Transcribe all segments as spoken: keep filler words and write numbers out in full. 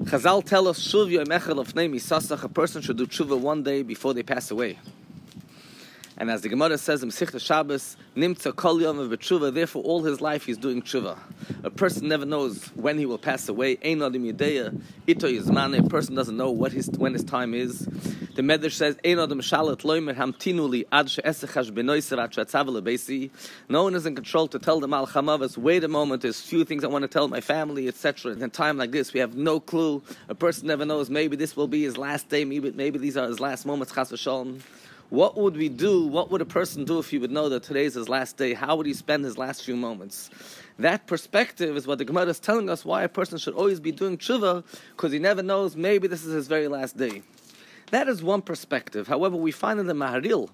Chazal tell us, Shuv Yom Echad Lefnei Misasach, a person should do tshuva one day before they pass away. And as the Gemara says in Masechta Shabbos, Nimtza Kol Yom V'Tshuva, therefore all his life he's doing tshuva. A person never knows when he will pass away. Ein Adam Yedea, Ito Yizmane, a person doesn't know what his, when his time is. The Medrash says, Ein Adam Shalat Loimer Hamtinu Li Ad She'esechash Benoiser Ad She'atzav Lebeisi. No one is in control to tell the Mal Chamavas, wait a moment, there's few things I want to tell my family, et cetera. In a time like this, we have no clue. A person never knows, maybe this will be his last day, maybe, maybe these are his last moments, Chas v'Shalom. What would we do? What would a person do if he would know that today is his last day? How would he spend his last few moments? That perspective is what the Gemara is telling us why a person should always be doing tshuva, because he never knows, maybe this is his very last day. That is one perspective. However, we find in the Maharil,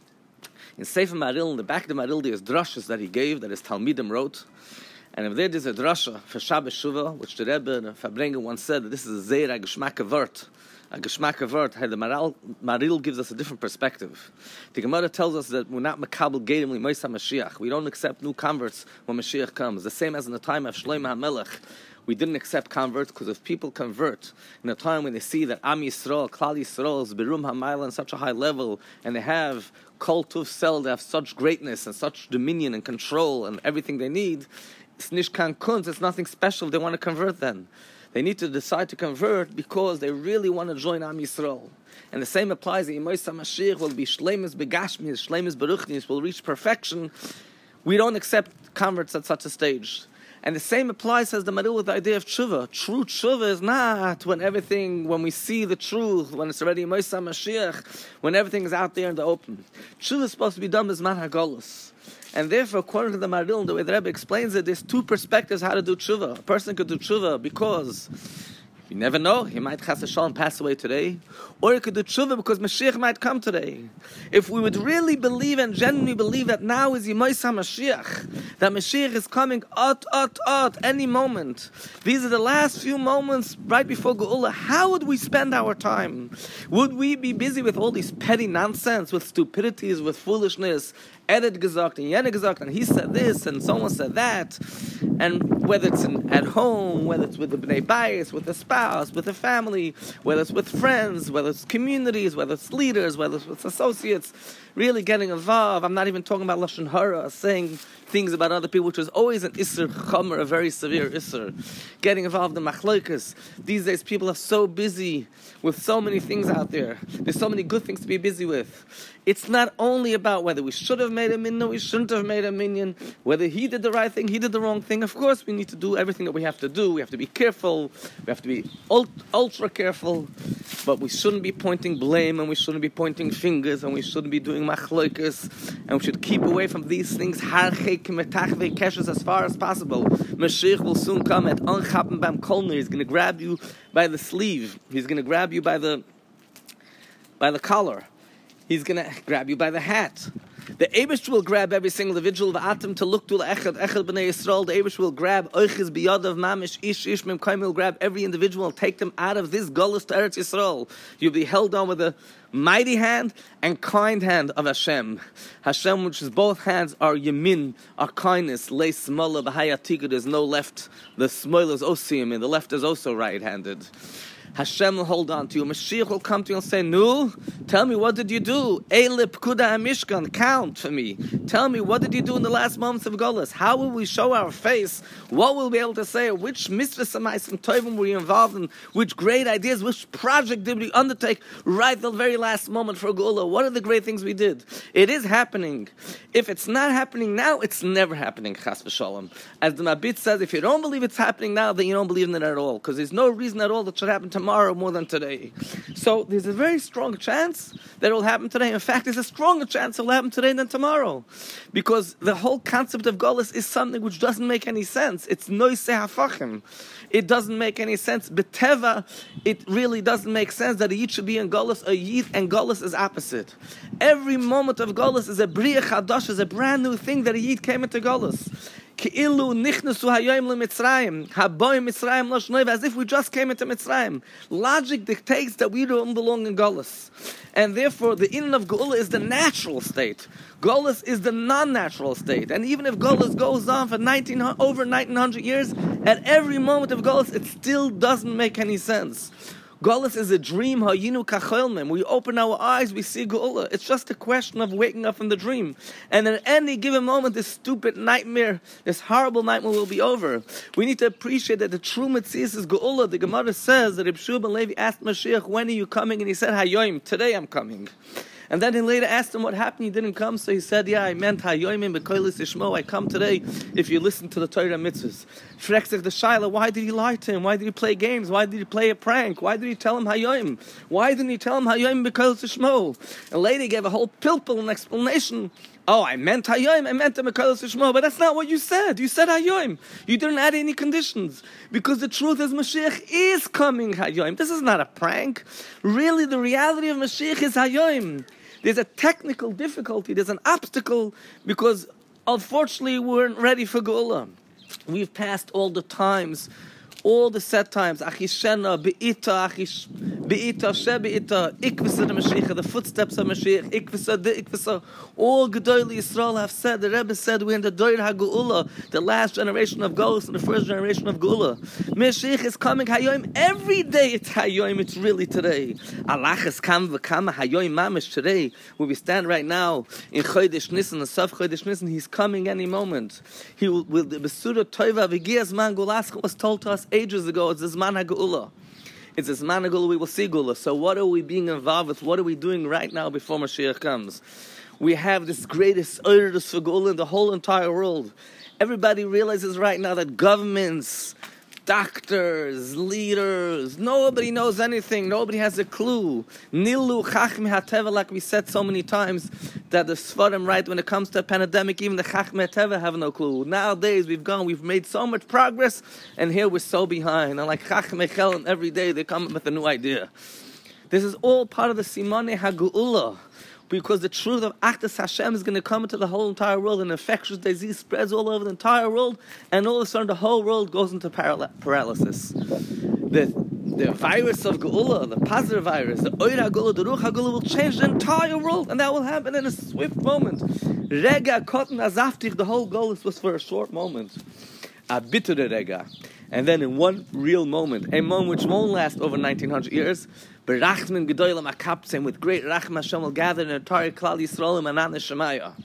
in Sefer Maharil, in the back of the Maharil, there's drashas that he gave, that his Talmidim wrote. And if there is a drasha for Shabbos Shuvah, which the Rebbe and Fabrenga once said that this is a Zeir HaGeshmak Vert, a Geschmack Vert, the Maharil gives us a different perspective. The Gemara tells us that we're not Makabel Gedim Li Moisa Mashiach. We don't accept new converts when Mashiach comes. The same as in the time of Shlomo HaMelech. We didn't accept converts because if people convert in a time when they see that Am Yisrael, Klal Yisrael is Berum HaMayla on such a high level, and they have Kol Tuv Sel, they have such greatness and such dominion and control and everything they need, it's Nishkan Kunz, it's nothing special. They want to convert then. They need to decide to convert because they really want to join Am Yisrael. And the same applies. The Yimois HaMashiach will be Shleimus Begashmis, Shleimus Beruchnis, will reach perfection. We don't accept converts at such a stage. And the same applies, says the Maharil, with the idea of tshuva. True tshuva is not when everything, when we see the truth, when it's already Yimois HaMashiach, when everything is out there in the open. Tshuva is supposed to be done as man hagolus. And therefore, according to the Maharil, the way the Rebbe explains it, there's two perspectives how to do tshuva. A person could do tshuva because you never know, he might chas v'shalom pass away today, or he could do tshuva because Mashiach might come today. If we would really believe and genuinely believe that now is Yimois HaMashiach, that Mashiach is coming at, at, at any moment. These are the last few moments right before Geula. How would we spend our time? Would we be busy with all these petty nonsense, with stupidities, with foolishness? Edit gesagt and Yene gesagt, and he said this and someone said that, and whether it's in, at home, whether it's with the Bnei Bayis, with the spouse, with the family, whether it's with friends, whether it's communities, whether it's leaders, whether it's with associates, really getting involved. I'm not even talking about Lashon Hara, saying things about other people, which is always an Isser Chomer, a very severe Isser. Getting involved in Machlokas. These days people are so busy with so many things out there. There's so many good things to be busy with. It's not only about whether we should have made a minyan, we shouldn't have made a minyan, whether he did the right thing, he did the wrong thing. Of course, we need to do everything that we have to do. We have to be careful. We have to be ultra careful. But we shouldn't be pointing blame, and we shouldn't be pointing fingers, and we shouldn't be doing machlokas, and we should keep away from these things as far as possible. Mashiach will soon come at Anchappen Bam Kolner. He's going to grab you by the sleeve. He's going to grab you by the by the collar. He's going to grab you by the hat. The Eibush will grab every single individual. The Atem to look to Echad, Echad B'nai Yisrael. The Eibush will grab Oichiz Biyadav Mamish Ish Ish Mem Kaim. Will grab every individual and take them out of this Golus to Eretz Yisrael. You'll be held on with a mighty hand and kind hand of Hashem. Hashem, which is both hands, are Yemin, are kindness. Le Smola B'Hayatika. There's no left. The Smola is Osiim, and the left is also right-handed. Hashem will hold on to you. Mashiach will come to you and say, "Nu, tell me, what did you do? Eilip Kuda Mishkan, count for me. Tell me, what did you do in the last moments of Golus? How will we show our face? What will we be able to say? Which mitzvahs and tovim were you involved in? Which great ideas? Which project did we undertake right the very last moment for Golus? What are the great things we did? It is happening. If it's not happening now, it's never happening. Chas v'shalom. As the Mabit says, if you don't believe it's happening now, then you don't believe in it at all, because there's no reason at all that should happen tomorrow. Tomorrow more than today. So there's a very strong chance that it will happen today. In fact, there's a stronger chance it will happen today than tomorrow. Because the whole concept of Golus is something which doesn't make any sense. It's noise hafachim. It doesn't make any sense. B'teva, it really doesn't make sense that a Yid should be in Golus. A Yid and Golus is opposite. Every moment of Golus is a Bria Chadash, is a brand new thing that a Yid came into Golus. Ki'ilu nichnasu hayoim leMitzrayim, haboim Mitzrayim lo shnoi, as if we just came into Mitzrayim. Logic dictates that we don't belong in Golus. And therefore, the inyan of Geula is the natural state. Golus is the non-natural state. And even if Golus goes on for nineteen, over nineteen hundred years, at every moment of Golus, it still doesn't make any sense. Golus is a dream. Hayinu kacholmim. We open our eyes, we see Geula. It's just a question of waking up from the dream. And at any given moment, this stupid nightmare, this horrible nightmare will be over. We need to appreciate that the true Metzias is Geula. The Gemara says that Reb Shua ben Levi asked Mashiach, when are you coming? And he said, Hayoim, today I'm coming. And then he later asked him what happened, he didn't come, so he said, yeah, I meant Hayoimim b'koilis ishmo, I come today if you listen to the Torah mitzvahs. Frexek the Shaila, why did he lie to him? Why did he play games? Why did he play a prank? Why did he tell him Hayoim? Why didn't he tell him Hayoim b'koilis ishmo? And later he gave a whole pilpul, an explanation. Oh, I meant Hayoim, I meant b'koilis ishmo, but that's not what you said. You said Hayoim. You didn't add any conditions. Because the truth is Mashiach is coming Hayoim. This is not a prank. Really, the reality of Mashiach is Hayoim. There's a technical difficulty, there's an obstacle, because unfortunately we weren't ready for Geula. We've passed all the times, all the set times. Achishena, Be'ita, Achish, Be'ita, Shebe'ita, Ikvisa the Mashiach, the footsteps of Mashiach, Ikvisa, the Ikvisa. All Gedolei Yisrael have said, the Rebbe said, we're in the Doir HaGeula, the last generation of Golus and the first generation of Geula. Mashiach is coming Hayoim. Every day it's Hayoim, it's really today. Alachas kam v'kama Hayoim mamish today, where we stand right now, in Chodesh Nisan, the Sof Chodesh Nisan, he's coming any moment. He will, with the Besura Toiva, V'gias Man Gulascha was told to us ages ago, it's the Zman HaGeula. It's the Zman HaGeula, we will see Geula. So what are we being involved with? What are we doing right now before Mashiach comes? We have this greatest Eirus for Geula in the whole entire world. Everybody realizes right now that governments, doctors, leaders, nobody knows anything. Nobody has a clue. Nilu Chachmei HaTeva, like we said so many times, that the Sfarim write, when it comes to a pandemic, even the Chachmei HaTeva have no clue. Nowadays, we've gone, we've made so much progress, and here we're so behind. And like Chachmei Chelm, every day they come up with a new idea. This is all part of the Simanei HaGeula. Because the truth of Achdus Hashem is going to come into the whole entire world, and infectious disease spreads all over the entire world, and all of a sudden the whole world goes into paral- paralysis. The, the virus of Geula, the positive virus, the Oir HaGeula, the Ruach HaGeula will change the entire world, and that will happen in a swift moment. Rega Kotten Azaftig, the whole Golus was for a short moment. A bitter Rega. And then in one real moment, a moment which won't last over nineteen hundred years, Berachmin Gedoylam Akaptzim, with great Rachma Hashem will gather in the entire Klal Yisrael and Anan Shemaya.